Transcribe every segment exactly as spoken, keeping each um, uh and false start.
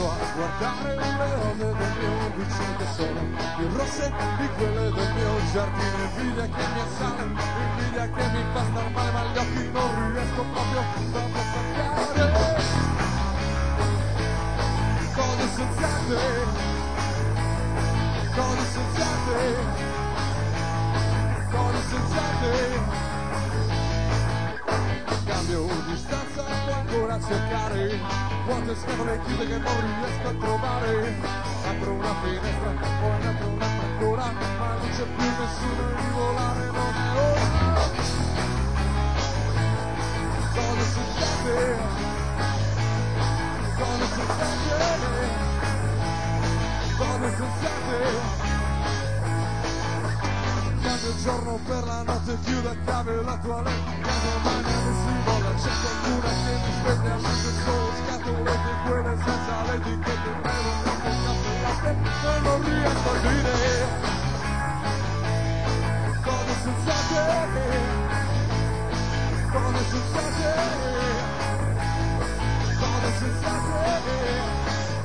sto a guardare le rose del mio vicino che sono più rosse di quelle del mio giardino. Invidia che mi assale, invidia che mi fa star male, ma gli occhi non riesco proprio proprio a staccare. Cose sensate, cose sensate, cose sensate. Cambio distanza, può ancora cercare vuote scatole chiuse che non riesco a trovare. Apro una finestra, poi ne apro un'altra ancora, ma non c'è più nessuno di volare, non è ora. Cose sensate, cose sensate, cose sensate. Cambio il giorno per la notte, chiudo e cambio la toilette. Casa magna non si vola, c'è qualcuna che mi sveglia mentre solo scatolette, quelle senza le etichette, bevo troppo caffè e latte e non riesco a dire. Cose sensate, cose sensate, cose sensate.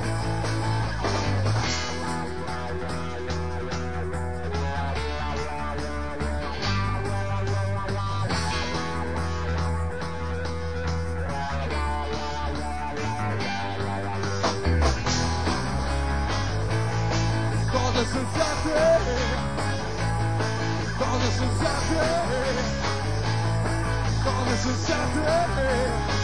Cose sensate, cose sensate, cose sensate.